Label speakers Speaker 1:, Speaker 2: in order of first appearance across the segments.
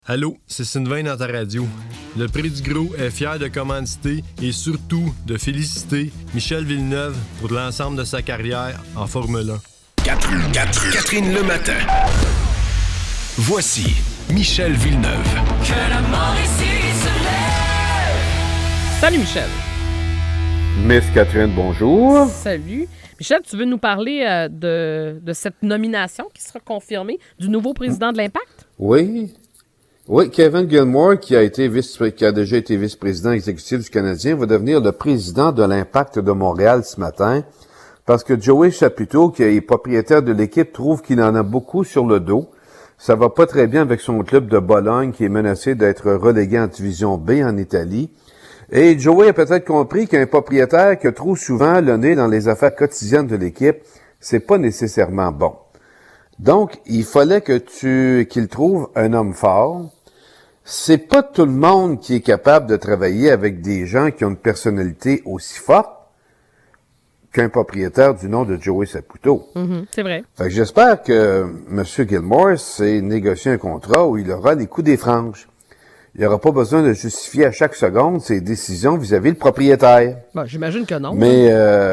Speaker 1: Allô, c'est Sylvain dans ta radio. Le Prix du Gros est fier de commanditer et surtout de féliciter Michel Villeneuve pour l'ensemble de sa carrière en Formule 1.
Speaker 2: Catherine le matin. Voici Michel Villeneuve.
Speaker 3: Que la mort ici se lève.
Speaker 4: Salut Michel.
Speaker 5: Miss Catherine, bonjour.
Speaker 4: Salut. Michel, tu veux nous parler de cette nomination qui sera confirmée du nouveau président de l'Impact?
Speaker 5: Oui. Oui, Kevin Gilmore, qui a déjà été vice-président exécutif du Canadien, va devenir le président de l'Impact de Montréal ce matin, parce que Joey Chaputto, qui est propriétaire de l'équipe, trouve qu'il en a beaucoup sur le dos. Ça va pas très bien avec son club de Bologne, qui est menacé d'être relégué en division B en Italie. Et Joey a peut-être compris qu'un propriétaire qui a trop souvent le nez dans les affaires quotidiennes de l'équipe, c'est pas nécessairement bon. Donc, il fallait qu'il trouve un homme fort. C'est pas tout le monde qui est capable de travailler avec des gens qui ont une personnalité aussi forte qu'un propriétaire du nom de Joey Saputo.
Speaker 4: C'est vrai.
Speaker 5: Fait que j'espère que M. Gilmore s'est négocié un contrat où il aura les coups des franges. Il n'aura pas besoin de justifier à chaque seconde ses décisions vis-à-vis le propriétaire.
Speaker 4: Bon, j'imagine que non.
Speaker 5: Mais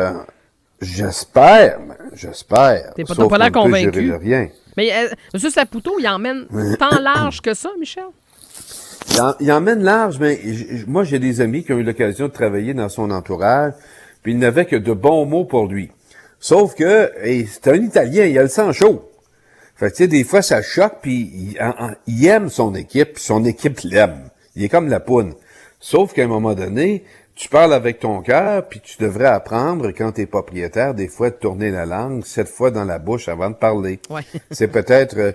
Speaker 5: j'espère.
Speaker 4: T'as pas l'air convaincu.
Speaker 5: De rien.
Speaker 4: Mais M. Saputo, il emmène tant large que ça, Michel?
Speaker 5: Il emmène large, mais moi, j'ai des amis qui ont eu l'occasion de travailler dans son entourage, puis il n'avait que de bons mots pour lui. Sauf que, c'est un Italien, il a le sang chaud. Fait que, tu sais, des fois, ça choque, puis il aime son équipe, puis son équipe l'aime. Il est comme la poune. Sauf qu'à un moment donné, tu parles avec ton cœur, puis tu devrais apprendre, quand tu es propriétaire, des fois, de tourner la langue 7 fois dans la bouche avant de parler.
Speaker 4: Ouais.
Speaker 5: C'est peut-être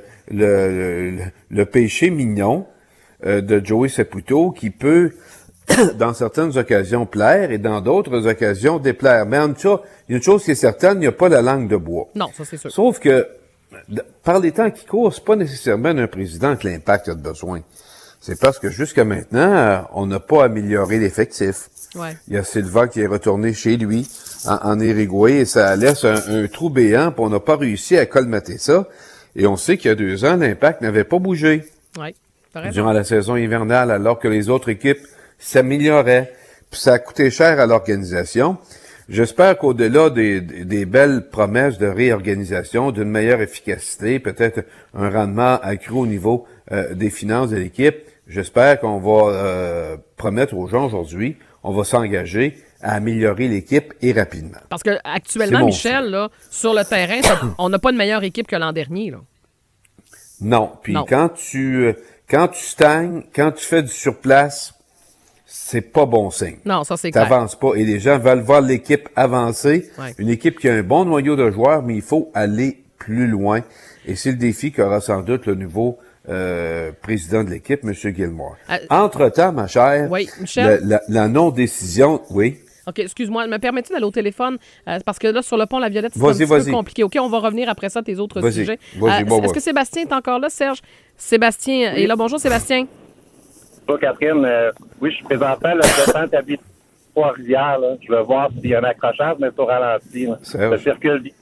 Speaker 5: le péché mignon de Joey Saputo qui peut, dans certaines occasions, plaire et dans d'autres occasions déplaire. Mais en tout cas, il y a une chose qui est certaine, il n'y a pas la langue de bois.
Speaker 4: Non, ça c'est sûr.
Speaker 5: Sauf que, par les temps qui courent, c'est pas nécessairement d'un président que l'Impact a besoin. C'est parce que jusqu'à maintenant, on n'a pas amélioré l'effectif.
Speaker 4: Ouais.
Speaker 5: Il y a Silva qui est retourné chez lui en Uruguay et ça laisse un trou béant, puis on n'a pas réussi à colmater ça. Et on sait qu'il y a 2 ans, l'Impact n'avait pas bougé.
Speaker 4: Oui.
Speaker 5: Durant la saison hivernale, alors que les autres équipes s'amélioraient. Puis ça a coûté cher à l'organisation. J'espère qu'au-delà des belles promesses de réorganisation, d'une meilleure efficacité, peut-être un rendement accru au niveau des finances de l'équipe, j'espère qu'on va promettre aux gens aujourd'hui, on va s'engager à améliorer l'équipe et rapidement.
Speaker 4: Parce que actuellement, Michel, là, sur le terrain, on n'a pas de meilleure équipe que l'an dernier, là.
Speaker 5: Non. Puis
Speaker 4: non.
Speaker 5: Quand tu stagnes, quand tu fais du surplace, c'est pas bon signe.
Speaker 4: Non, ça c'est clair.
Speaker 5: T'avances pas. Et les gens veulent voir l'équipe avancer.
Speaker 4: Ouais.
Speaker 5: Une équipe qui a un bon noyau de joueurs, mais il faut aller plus loin. Et c'est le défi qu'aura sans doute le nouveau président de l'équipe, M. Gilmore. Entre-temps, ma chère,
Speaker 4: oui, Michel?
Speaker 5: la non-décision, oui.
Speaker 4: OK, excuse-moi, me permets-tu d'aller au téléphone? Parce que là, sur le pont La Violette, c'est un petit peu compliqué. OK, on va revenir après ça à tes autres sujets. Est-ce que Sébastien est encore là, Serge? Sébastien est là. Bonjour, Sébastien.
Speaker 6: Bonjour, Catherine. Oui, je suis présentement, là, je descends à Trois-Rivières. Je veux voir s'il y a un accrochage, mais c'est au ralenti. Ça circule vite.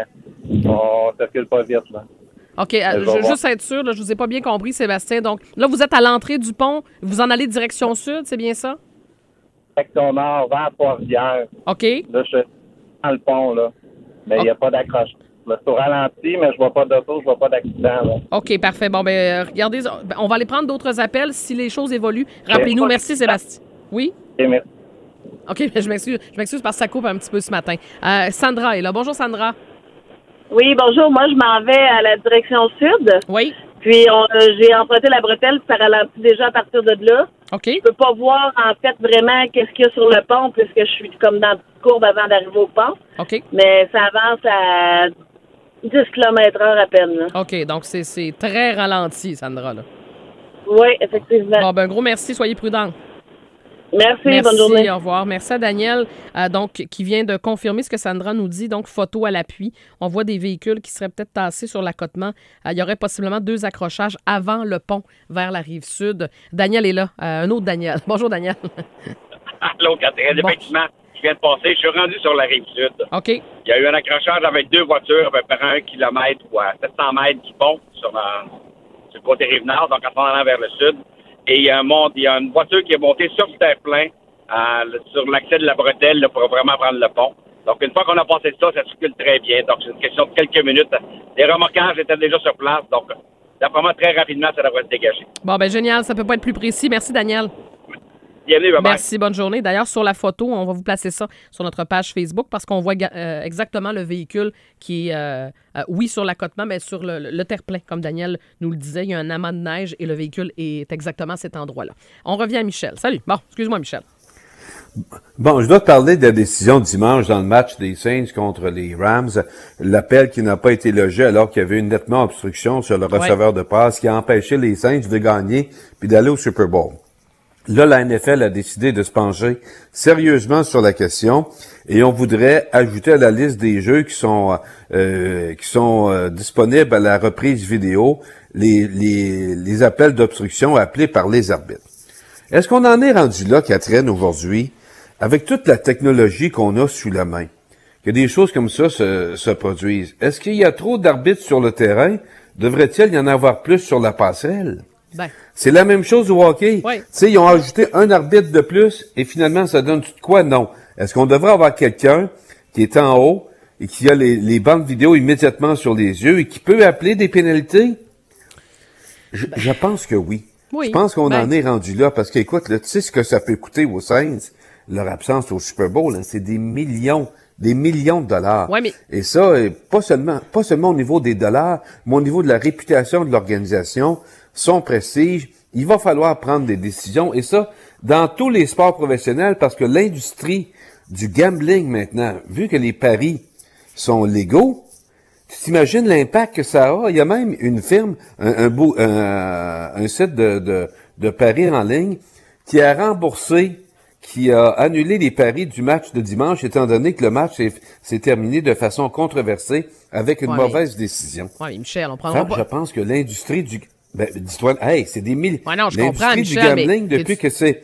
Speaker 6: On circule pas vite, là.
Speaker 4: OK, je veux juste être sûr, là, je vous ai pas bien compris, Sébastien. Donc, là, vous êtes à l'entrée du pont. Vous en allez direction sud, c'est bien ça?
Speaker 6: Direction nord, vers Trois-Rivières.
Speaker 4: OK.
Speaker 6: Là, je suis dans le pont, là. Mais il n'y a pas d'accrochage. Là, c'est au ralenti, mais je vois pas d'auto, je vois pas d'accident, là.
Speaker 4: OK, parfait. Bon, regardez, on va aller prendre d'autres appels si les choses évoluent. Rappelez-nous. Merci, Sébastien. Oui?
Speaker 6: OK, merci.
Speaker 4: OK, je m'excuse parce que ça coupe un petit peu ce matin. Sandra est là. Bonjour, Sandra.
Speaker 7: Oui, bonjour. Moi, je m'en vais à la direction sud.
Speaker 4: Oui.
Speaker 7: Puis, j'ai emprunté la bretelle, puis ça ralentit déjà à partir de là.
Speaker 4: OK.
Speaker 7: Je peux pas voir, en fait, vraiment qu'est-ce qu'il y a sur le pont, puisque je suis comme dans une courbe avant d'arriver au pont.
Speaker 4: OK.
Speaker 7: Mais ça avance à 10 km/h à peine, là.
Speaker 4: OK, donc c'est très ralenti, Sandra, là.
Speaker 7: Oui, effectivement.
Speaker 4: Bon, un gros merci. Soyez prudents.
Speaker 7: Merci, bonne journée.
Speaker 4: Au revoir. Merci à Daniel, donc, qui vient de confirmer ce que Sandra nous dit, donc photo à l'appui. On voit des véhicules qui seraient peut-être tassés sur l'accotement. Il y aurait possiblement 2 accrochages avant le pont vers la rive sud. Daniel est là, un autre Daniel. Bonjour, Daniel.
Speaker 8: Allô, Catherine, effectivement, je viens de passer, je suis rendu sur la rive sud.
Speaker 4: OK.
Speaker 8: Il y a eu un accrochage avec 2 voitures à peu près 1 kilomètre ou à 700 mètres qui font sur sur le côté Rive-Nord, donc en s'en allant vers le sud. Et il y a une voiture qui est montée sur le terre-plein, sur l'accès de la bretelle, là, pour vraiment prendre le pont. Donc, une fois qu'on a passé ça circule très bien. Donc, c'est une question de quelques minutes. Les remorquages étaient déjà sur place, donc d'après moi, très rapidement, ça devrait se dégager.
Speaker 4: Bon, ben génial, ça peut pas être plus précis. Merci, Daniel.
Speaker 8: Bienvenue, bye-bye.
Speaker 4: Merci, bonne journée. D'ailleurs, sur la photo, on va vous placer ça sur notre page Facebook parce qu'on voit exactement le véhicule qui est, oui, sur l'accotement, mais sur le terre-plein, comme Daniel nous le disait. Il y a un amas de neige et le véhicule est exactement à cet endroit-là. On revient à Michel. Salut. Bon, excuse-moi, Michel.
Speaker 5: Bon, je dois te parler de la décision dimanche dans le match des Saints contre les Rams. L'appel qui n'a pas été logé alors qu'il y avait une nettement obstruction sur le receveur de passe qui a empêché les Saints de gagner puis d'aller au Super Bowl. Là, la NFL a décidé de se pencher sérieusement sur la question et on voudrait ajouter à la liste des jeux qui sont disponibles à la reprise vidéo les appels d'obstruction appelés par les arbitres. Est-ce qu'on en est rendu là, Catherine, aujourd'hui, avec toute la technologie qu'on a sous la main, que des choses comme ça se produisent? Est-ce qu'il y a trop d'arbitres sur le terrain? Devrait-il y en avoir plus sur la passerelle?
Speaker 4: Ben.
Speaker 5: C'est la même chose au hockey.
Speaker 4: Oui.
Speaker 5: Tu sais, ils ont ajouté un arbitre de plus et finalement, ça donne tout de quoi? Non. Est-ce qu'on devrait avoir quelqu'un qui est en haut et qui a les bandes vidéo immédiatement sur les yeux et qui peut appeler des pénalités? Je pense que oui.
Speaker 4: Oui.
Speaker 5: Je pense qu'on en est rendu là parce qu'écoute, là, tu sais ce que ça peut coûter aux Saints, leur absence au Super Bowl, hein, c'est des millions de dollars.
Speaker 4: Ouais, mais...
Speaker 5: Et ça, pas seulement au niveau des dollars, mais au niveau de la réputation de l'organisation, son prestige. Il va falloir prendre des décisions et ça, dans tous les sports professionnels parce que l'industrie du gambling maintenant, vu que les paris sont légaux, tu t'imagines l'impact que ça a? Il y a même une firme, un site de paris en ligne qui a remboursé, qui a annulé les paris du match de dimanche, étant donné que le match s'est terminé de façon controversée avec une mauvaise décision.
Speaker 4: Oui, Michel, on prendra pas...
Speaker 5: Je pense que l'industrie du... Ben, dis-toi, hey, c'est des millions.
Speaker 4: Ouais, non, je comprends,
Speaker 5: l'industrie
Speaker 4: Michel,
Speaker 5: du gambling,
Speaker 4: mais...
Speaker 5: depuis que c'est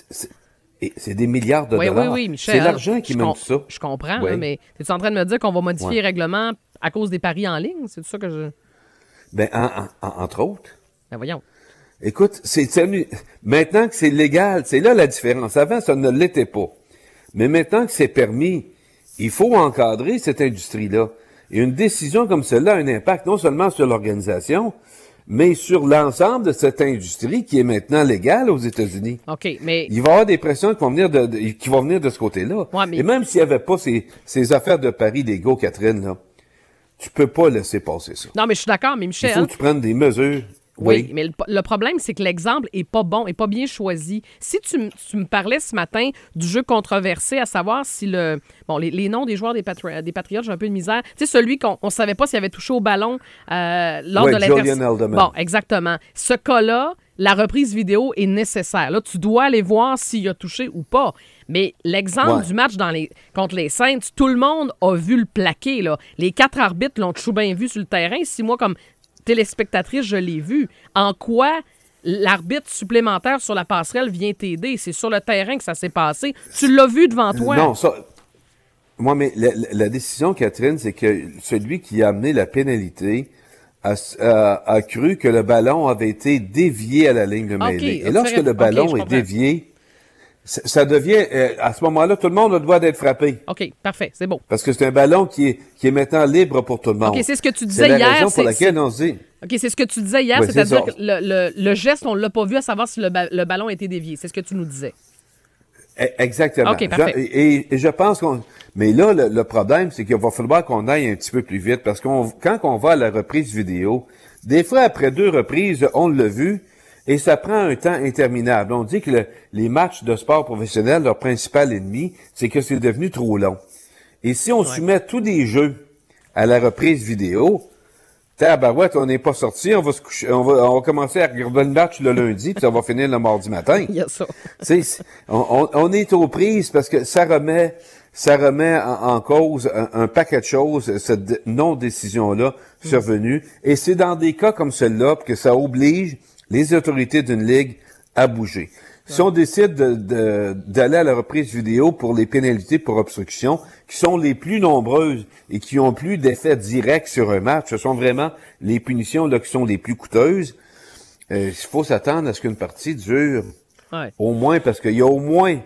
Speaker 5: des milliards de dollars.
Speaker 4: Oui, Michel.
Speaker 5: C'est l'argent qui mène ça.
Speaker 4: Je comprends,
Speaker 5: oui.
Speaker 4: là, mais es-tu en train de me dire qu'on va modifier les règlements à cause des paris en ligne? C'est ça que je...
Speaker 5: Ben, entre autres.
Speaker 4: Ben, voyons.
Speaker 5: Écoute, maintenant que c'est légal, c'est là la différence. Avant, ça ne l'était pas. Mais maintenant que c'est permis, il faut encadrer cette industrie-là. Et une décision comme celle-là a un impact non seulement sur l'organisation, mais sur l'ensemble de cette industrie qui est maintenant légale aux États-Unis.
Speaker 4: OK, mais...
Speaker 5: Il va y avoir des pressions qui vont venir de ce côté-là.
Speaker 4: Ouais, mais...
Speaker 5: Et même s'il n'y avait pas ces affaires de paris légaux, Catherine, là, tu peux pas laisser passer ça.
Speaker 4: Non, mais je suis d'accord, mais Michel...
Speaker 5: Il faut que tu prennes des mesures.
Speaker 4: Oui, mais le problème, c'est que l'exemple est pas bon, est pas bien choisi. Si tu me parlais ce matin du jeu controversé, à savoir si les noms des joueurs des Patriots, j'ai un peu de misère. Tu sais, celui qu'on ne savait pas s'il avait touché au ballon lors de l'interception. Bon, exactement. Ce cas-là, la reprise vidéo est nécessaire. Là, tu dois aller voir s'il a touché ou pas. Mais l'exemple du match contre les Saints, tout le monde a vu le plaqué, là. Les 4 arbitres l'ont tout bien vu sur le terrain. Si moi, comme téléspectatrice, je l'ai vu. En quoi l'arbitre supplémentaire sur la passerelle vient t'aider? C'est sur le terrain que ça s'est passé. Tu l'as vu devant toi.
Speaker 5: Non, ça... Moi, mais la décision, Catherine, c'est que celui qui a amené la pénalité a cru que le ballon avait été dévié à la ligne de mêlée. Et lorsque le ballon est dévié, ça devient... à ce moment-là, tout le monde doit d'être frappé.
Speaker 4: OK, parfait, c'est beau.
Speaker 5: Parce que c'est un ballon qui est maintenant libre pour tout le monde.
Speaker 4: OK, c'est ce que tu disais
Speaker 5: hier.
Speaker 4: C'est la
Speaker 5: raison pour laquelle on se dit...
Speaker 4: OK, c'est ce que tu disais hier,
Speaker 5: oui,
Speaker 4: c'est-à-dire que le geste, on ne l'a pas vu à savoir si le ballon a été dévié. C'est ce que tu nous disais.
Speaker 5: Exactement.
Speaker 4: OK, parfait.
Speaker 5: Et je pense qu'on... Mais là, le problème, c'est qu'il va falloir qu'on aille un petit peu plus vite parce quand on va à la reprise vidéo, des fois, après 2 reprises, on l'a vu, et ça prend un temps interminable. On dit que les matchs de sport professionnel, leur principal ennemi, c'est que c'est devenu trop long. Et si on soumet tous les jeux à la reprise vidéo, tabarouette, on n'est pas sorti, on va se coucher, on va commencer à regarder le match le lundi, puis ça va finir le mardi matin.
Speaker 4: Il y a ça.
Speaker 5: On est aux prises parce que ça remet en cause un paquet de choses, cette non-décision-là survenue. Et c'est dans des cas comme celui-là que ça oblige les autorités d'une ligue à bouger. Si on décide d'aller à la reprise vidéo pour les pénalités pour obstruction, qui sont les plus nombreuses et qui ont plus d'effet direct sur un match, ce sont vraiment les punitions là qui sont les plus coûteuses. Il faut s'attendre à ce qu'une partie dure
Speaker 4: Ouais.
Speaker 5: au moins, parce qu'il y a au moins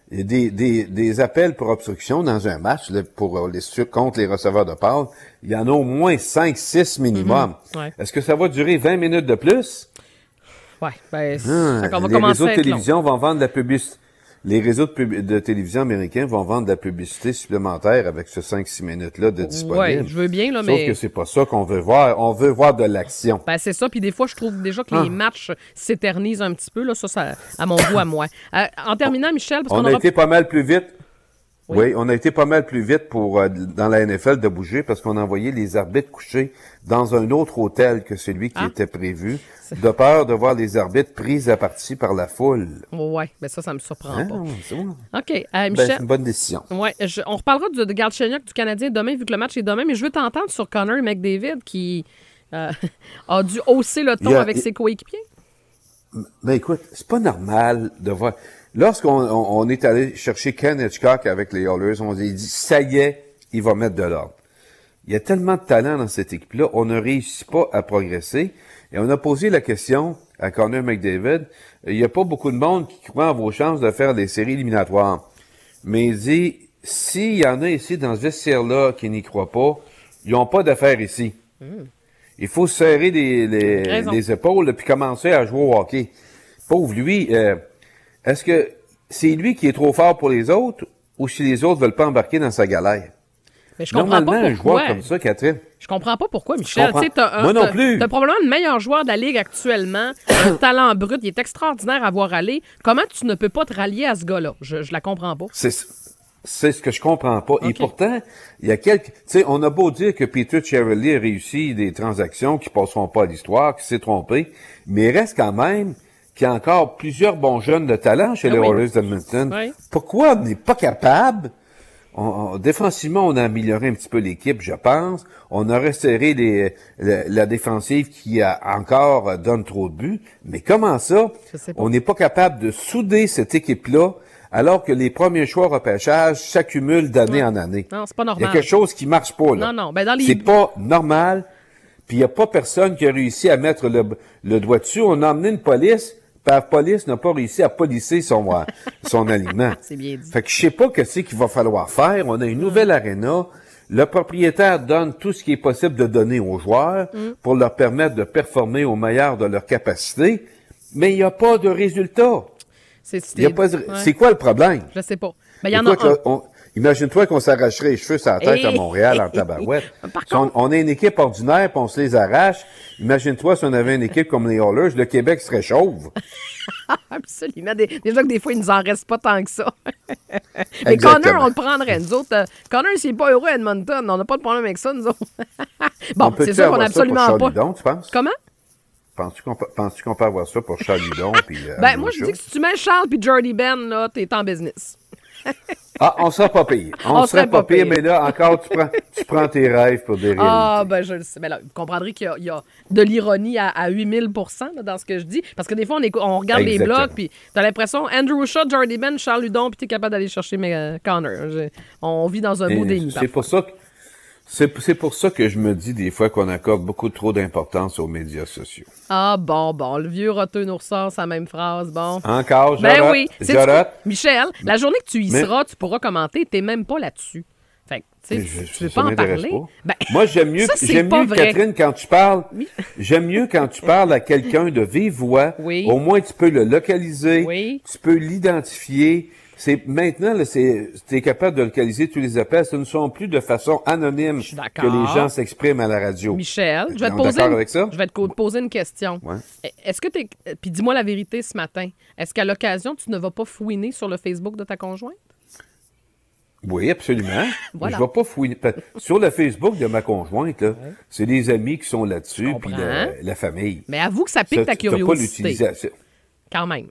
Speaker 5: des appels pour obstruction dans un match là, contre les receveurs de passe. Il y en a au moins 5-6 minimum.
Speaker 4: Ouais.
Speaker 5: Est-ce que ça va durer 20 minutes de plus?
Speaker 4: Ouais, ben,
Speaker 5: Les réseaux de télévision vont vendre de la publicité. Les réseaux de télévision américains vont vendre de la publicité supplémentaire avec ce 5-6 minutes-là de disponible.
Speaker 4: Oui, je veux bien, là,
Speaker 5: Sauf
Speaker 4: mais...
Speaker 5: que c'est pas ça qu'on veut voir. On veut voir de l'action.
Speaker 4: Ben, c'est ça. Puis des fois, je trouve déjà que les matchs s'éternisent un petit peu. Là, ça à mon goût, à moi. En terminant, Michel, parce qu'on
Speaker 5: On a été pas mal plus vite. Oui, on a été pas mal plus vite dans la NFL de bouger parce qu'on a envoyé les arbitres coucher dans un autre hôtel que celui qui était prévu, de peur de voir les arbitres pris à partie par la foule.
Speaker 4: Oui, ben ça me surprend pas.
Speaker 5: C'est bon.
Speaker 4: OK, Michel.
Speaker 5: C'est une bonne décision.
Speaker 4: Ouais, on reparlera de Galchenyuk du Canadien demain, vu que le match est demain, mais je veux t'entendre sur Connor McDavid qui a dû hausser le ton avec ses coéquipiers.
Speaker 5: Ben écoute, c'est pas normal de voir... Lorsqu'on est allé chercher Ken Hitchcock avec les Oilers, on s'est dit, ça y est, il va mettre de l'ordre. Il y a tellement de talent dans cette équipe-là, on ne réussit pas à progresser. Et on a posé la question à Connor McDavid, il n'y a pas beaucoup de monde qui croit en vos chances de faire des séries éliminatoires. Mais il dit, s'il y en a ici dans ce vestiaire-là qui n'y croient pas, ils n'ont pas d'affaires ici. Il faut serrer les épaules puis commencer à jouer au hockey. Pauvre lui, est-ce que c'est lui qui est trop fort pour les autres ou si les autres veulent pas embarquer dans sa galère?
Speaker 4: Mais je comprends
Speaker 5: Normalement,
Speaker 4: pas pourquoi.
Speaker 5: un joueur comme ça, Catherine.
Speaker 4: Je comprends pas pourquoi, Michel.
Speaker 5: Moi non plus.
Speaker 4: T'as probablement le meilleur joueur de la Ligue actuellement, un talent brut, il est extraordinaire à voir aller. Comment tu ne peux pas te rallier à ce gars-là? Je la comprends pas.
Speaker 5: C'est ce que je comprends pas. Okay. Et pourtant, il y a quelques... Tu sais, on a beau dire que Peter Chiarelli a réussi des transactions qui passeront pas à l'histoire, qui s'est trompé, mais il reste quand même qu'il y a encore plusieurs bons jeunes de talent chez les Oilers d'Edmonton. Oui. Pourquoi on n'est pas capable... défensivement, on a amélioré un petit peu l'équipe, je pense. On a resserré la défensive qui a encore donne trop de buts. Mais comment ça? On n'est pas capable de souder cette équipe-là alors que les premiers choix au repêchage s'accumulent d'année en année.
Speaker 4: Non, c'est pas normal.
Speaker 5: Il y a quelque chose qui marche pas, là.
Speaker 4: Non. Ben, dans les...
Speaker 5: C'est pas normal. Puis il n'y a pas personne qui a réussi à mettre le doigt dessus. On a emmené une police. La police n'a pas réussi à policer son alignement.
Speaker 4: C'est bien dit.
Speaker 5: Fait que je sais pas ce qu'il va falloir faire. On a une nouvelle aréna. Le propriétaire donne tout ce qui est possible de donner aux joueurs pour leur permettre de performer au meilleur de leur capacité. Mais il n'y a pas de résultat. C'est quoi le problème?
Speaker 4: Je sais pas. Mais il y en a un.
Speaker 5: Imagine-toi qu'on s'arracherait les cheveux sur la tête à Montréal en tabarouette. On a une équipe ordinaire puis on se les arrache. Imagine-toi si on avait une équipe comme les Oilers, le Québec serait chauve.
Speaker 4: Absolument. Déjà que des fois, il nous en reste pas tant que ça. Mais Connor, on le prendrait. Nous autres, Connor, s'il n'est pas heureux à Edmonton, on n'a pas de problème avec ça, nous autres. Bon, c'est sûr qu'on n'a absolument pas.
Speaker 5: Don, tu penses?
Speaker 4: Comment?
Speaker 5: Penses-tu qu'on peut avoir ça pour Charlie Don?
Speaker 4: Moi, je dis que si tu mets Charles puis Jordy Ben, là, t'es en business.
Speaker 5: On serait pas payé. On serait pas payé, mais là, encore, tu prends tes rêves pour des réalités.
Speaker 4: Ah, ben, je le sais. Mais là, vous comprendrez qu'il y a de l'ironie à 8000 % dans ce que je dis. Parce que des fois, on regarde les blogs, puis t'as l'impression, Andrew Shaw, Jordy Ben, Charles Hudon, puis t'es capable d'aller chercher Connor. On vit dans un beau déni.
Speaker 5: C'est pour ça que je me dis des fois qu'on accorde beaucoup trop d'importance aux médias sociaux.
Speaker 4: Ah bon, le vieux roteux nous ressort sa même phrase, bon.
Speaker 5: Encore,
Speaker 4: Ben oui. Michel, la journée que tu y seras, tu pourras commenter, t'es même pas là-dessus. Fait que, tu veux pas en parler?
Speaker 5: Ben, moi, j'aime mieux Catherine, quand tu parles, j'aime mieux quand tu parles à quelqu'un de vive voix. Oui. Au moins, tu peux le localiser, tu peux l'identifier. Maintenant, tu es capable de localiser tous les appels. Ce ne sont plus de façon anonyme que les gens s'expriment à la radio.
Speaker 4: Michel, je vais te poser une question. Ouais. Est-ce que puis dis-moi la vérité ce matin. Est-ce qu'à l'occasion, tu ne vas pas fouiner sur le Facebook de ta conjointe?
Speaker 5: Oui, absolument. Voilà. Je ne vais pas fouiner. Sur le Facebook de ma conjointe, là, c'est des amis qui sont là-dessus, puis la famille.
Speaker 4: Mais avoue que ça pique ta curiosité.
Speaker 5: Pas l'utilisation.
Speaker 4: Quand même.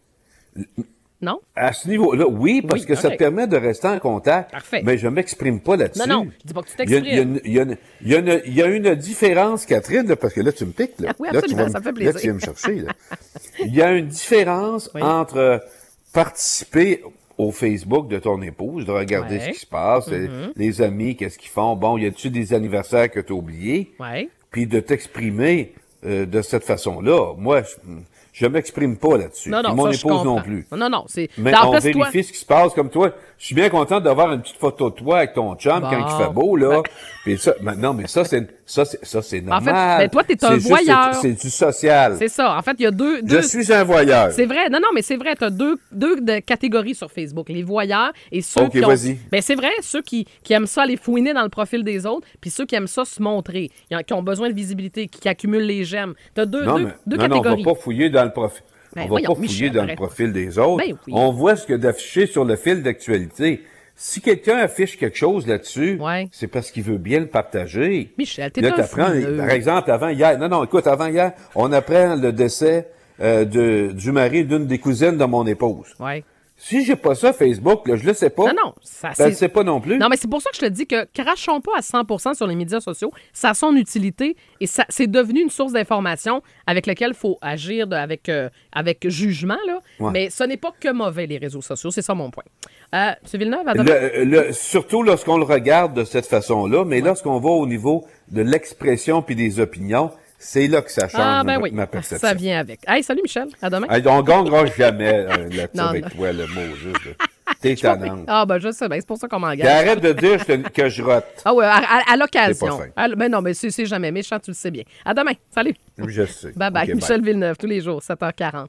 Speaker 4: Non?
Speaker 5: À ce niveau-là, oui, parce que ça te permet de rester en contact.
Speaker 4: Parfait.
Speaker 5: Mais je ne m'exprime pas là-dessus.
Speaker 4: Non, je dis pas que tu t'exprimes.
Speaker 5: Il y a une différence, Catherine, là, parce que là, tu me piques. Là.
Speaker 4: Oui, absolument, ça fait plaisir.
Speaker 5: Là, tu viens me chercher. Là. Il y a une différence entre participer au Facebook de ton épouse, de regarder ce qui se passe, les amis, qu'est-ce qu'ils font. Bon, y a-tu des anniversaires que tu as oubliés?
Speaker 4: Oui.
Speaker 5: Puis de t'exprimer de cette façon-là. Moi, je m'exprime pas là-dessus.
Speaker 4: Non,
Speaker 5: Et mon
Speaker 4: ça, je
Speaker 5: épouse non
Speaker 4: comprends.
Speaker 5: plus.
Speaker 4: Non, c'est...
Speaker 5: Mais
Speaker 4: En
Speaker 5: on
Speaker 4: plus,
Speaker 5: vérifie
Speaker 4: toi-
Speaker 5: ce qui se passe comme toi. Je suis bien content d'avoir une petite photo de toi avec ton chum
Speaker 4: Bon.
Speaker 5: quand il fait beau, là.
Speaker 4: Ben.
Speaker 5: Puis ça, non, mais ça, c'est
Speaker 4: En fait,
Speaker 5: normal.
Speaker 4: ben, toi, t'es un
Speaker 5: C'est juste-
Speaker 4: voyeur.
Speaker 5: C'est du social.
Speaker 4: C'est ça. En fait, il y a deux...
Speaker 5: Je suis un voyeur.
Speaker 4: C'est vrai. Non, mais c'est vrai. Tu as deux catégories sur Facebook. Les voyeurs et ceux
Speaker 5: OK,
Speaker 4: qui ont...
Speaker 5: vas-y.
Speaker 4: Ben, c'est vrai. Ceux qui aiment ça aller fouiner dans le profil des autres, puis ceux qui aiment ça se montrer, qui ont besoin de visibilité, qui accumulent les j'aime. Tu as deux
Speaker 5: Non, on
Speaker 4: catégories.
Speaker 5: va pas fouiller dans le profil.
Speaker 4: Ben,
Speaker 5: On va
Speaker 4: voyons,
Speaker 5: pas fouiller
Speaker 4: Michel,
Speaker 5: dans le
Speaker 4: arrête.
Speaker 5: profil des autres.
Speaker 4: Ben oui.
Speaker 5: On voit ce qu'il y a d'affiché sur le fil d'actualité. Si quelqu'un affiche quelque chose là-dessus,
Speaker 4: Ouais.
Speaker 5: c'est parce qu'il veut bien le partager.
Speaker 4: Michel, t'es
Speaker 5: Là,
Speaker 4: un
Speaker 5: t'apprends,
Speaker 4: fouineux.
Speaker 5: par exemple, avant hier, on apprend le décès du mari d'une des cousines de mon épouse.
Speaker 4: Ouais.
Speaker 5: Si j'ai pas ça Facebook, là, je le sais pas.
Speaker 4: Non, ça
Speaker 5: Ben, je le sais pas non plus.
Speaker 4: Non, mais c'est pour ça que je te dis que crachons pas à 100% sur les médias sociaux. Ça a son utilité et ça, c'est devenu une source d'information avec laquelle il faut agir avec jugement, là.
Speaker 5: Ouais.
Speaker 4: Mais ce n'est pas que mauvais, les réseaux sociaux. C'est ça mon point. M. Villeneuve, à demain.
Speaker 5: Surtout lorsqu'on le regarde de cette façon-là, mais lorsqu'on va au niveau de l'expression puis des opinions, c'est là que ça change
Speaker 4: Ah, ben oui.
Speaker 5: ma perception.
Speaker 4: Ça vient avec. Hey, salut, Michel. À demain.
Speaker 5: Hey, on gagnera jamais là-dessus
Speaker 4: Non,
Speaker 5: avec
Speaker 4: non.
Speaker 5: toi, le mot juste. Là. T'es tannante.
Speaker 4: Ah, ben, je sais, ben, c'est pour ça qu'on
Speaker 5: Puis
Speaker 4: m'engage.
Speaker 5: arrête de dire que je rote.
Speaker 4: Ah, ouais, à
Speaker 5: C'est
Speaker 4: l'occasion.
Speaker 5: pas fin.
Speaker 4: Mais non, mais c'est jamais méchant, tu le sais bien. À demain. Salut.
Speaker 5: Je sais.
Speaker 4: Bye bye.
Speaker 5: OK,
Speaker 4: Michel Villeneuve, tous les jours, 7h40.